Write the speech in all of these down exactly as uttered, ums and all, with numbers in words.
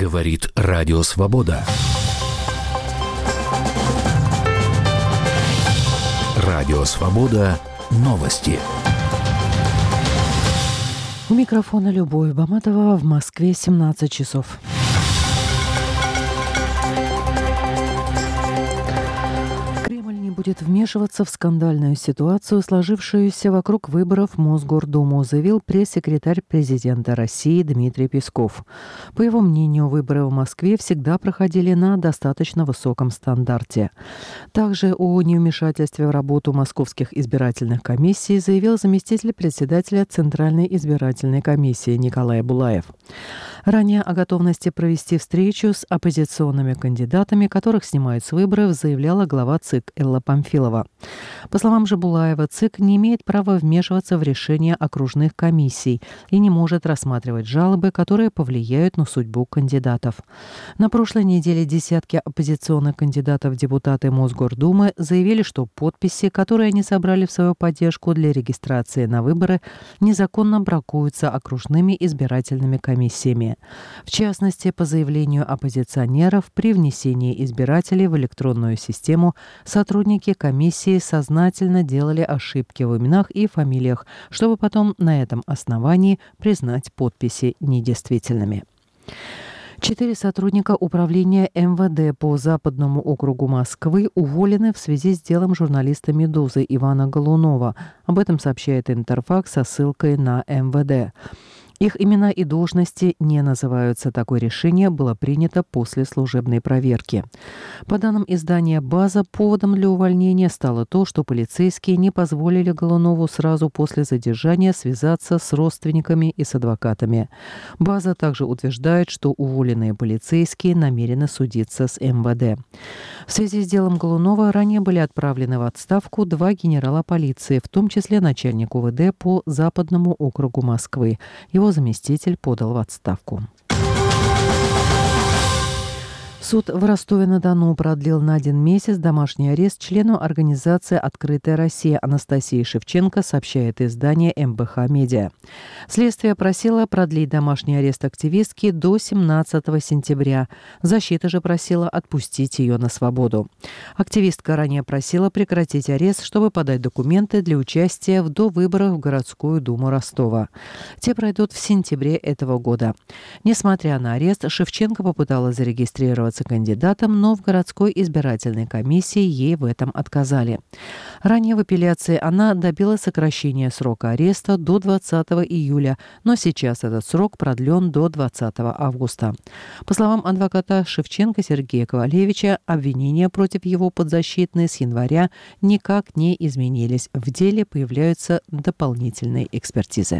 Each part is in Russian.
Говорит Радио Свобода. Радио Свобода. Новости. У микрофона Любовь Баматова. В Москве семнадцать часов. Будет вмешиваться в скандальную ситуацию, сложившуюся вокруг выборов в Мосгордуму, заявил пресс-секретарь президента России Дмитрий Песков. По его мнению, выборы в Москве всегда проходили на достаточно высоком стандарте. Также о невмешательстве в работу московских избирательных комиссий заявил заместитель председателя Центральной избирательной комиссии Николай Булаев. Ранее о готовности провести встречу с оппозиционными кандидатами, которых снимают с выборов, заявляла глава ЦИК Элла Памфилова. По словам же Булаева, ЦИК не имеет права вмешиваться в решения окружных комиссий и не может рассматривать жалобы, которые повлияют на судьбу кандидатов. На прошлой неделе десятки оппозиционных кандидатов в депутаты Мосгордумы заявили, что подписи, которые они собрали в свою поддержку для регистрации на выборы, незаконно бракуются окружными избирательными комиссиями. В частности, по заявлению оппозиционеров, при внесении избирателей в электронную систему сотрудники комиссии сознательно делали ошибки в именах и фамилиях, чтобы потом на этом основании признать подписи недействительными. Четыре сотрудника управления эм вэ дэ по Западному округу Москвы уволены в связи с делом журналиста «Медузы» Ивана Голунова. Об этом сообщает Интерфакс со ссылкой на эм вэ дэ. Их имена и должности не называются. Такое решение было принято после служебной проверки. По данным издания «База», поводом для увольнения стало то, что полицейские не позволили Голунову сразу после задержания связаться с родственниками и с адвокатами. «База» также утверждает, что уволенные полицейские намерены судиться с эм вэ дэ. В связи с делом Голунова ранее были отправлены в отставку два генерала полиции, в том числе начальник у вэ дэ по Западному округу Москвы. Его заместитель подал в отставку. Суд в Ростове-на-Дону продлил на один месяц домашний арест члену организации «Открытая Россия» Анастасии Шевченко, сообщает издание эм бэ ха Медиа. Следствие просило продлить домашний арест активистки до семнадцатого сентября. Защита же просила отпустить ее на свободу. Активистка ранее просила прекратить арест, чтобы подать документы для участия в довыборах в городскую думу Ростова. Те пройдут в сентябре этого года. Несмотря на арест, Шевченко попыталась зарегистрироваться кандидатом, но в городской избирательной комиссии ей в этом отказали. Ранее в апелляции она добилась сокращения срока ареста до двадцатого июля, но сейчас этот срок продлен до двадцатого августа. По словам адвоката Шевченко Сергея Ковалевича, обвинения против его подзащитной с января никак не изменились. В деле появляются дополнительные экспертизы.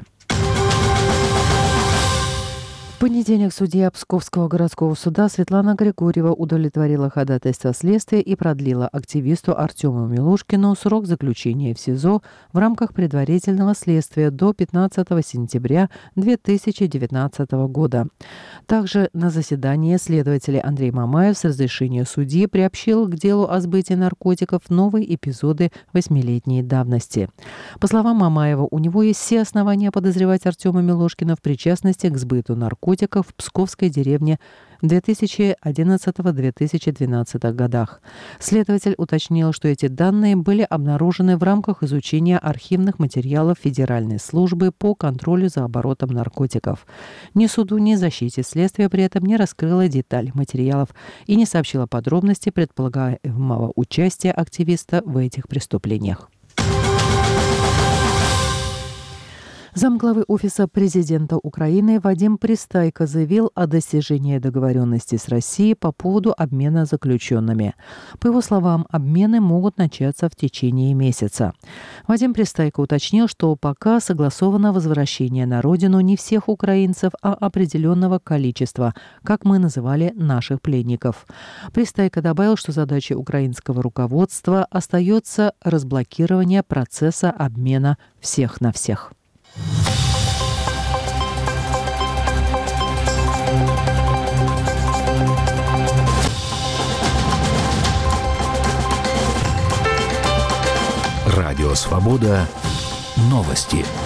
В понедельник судья Псковского городского суда Светлана Григорьева удовлетворила ходатайство следствия и продлила активисту Артему Милушкину срок заключения в СИЗО в рамках предварительного следствия до пятнадцатого сентября две тысячи девятнадцатого года. Также на заседании следователь Андрей Мамаев с разрешения судьи приобщил к делу о сбытии наркотиков новые эпизоды восьмилетней давности. По словам Мамаева, у него есть все основания подозревать Артема Милушкина в причастности к сбыту наркотиков в Псковской деревне в две тысячи одиннадцатом — две тысячи двенадцатом годах. Следователь уточнил, что эти данные были обнаружены в рамках изучения архивных материалов Федеральной службы по контролю за оборотом наркотиков. Ни суду, ни защите следствия при этом не раскрыло детали материалов и не сообщило подробности предполагаемого участия активиста в этих преступлениях. Замглавы Офиса президента Украины Вадим Пристайко заявил о достижении договоренности с Россией по поводу обмена заключенными. По его словам, обмены могут начаться в течение месяца. Вадим Пристайко уточнил, что пока согласовано возвращение на родину не всех украинцев, а определенного количества, как мы называли наших пленников. Пристайко добавил, что задачей украинского руководства остается разблокирование процесса обмена всех на всех. Радио Свобода. Новости.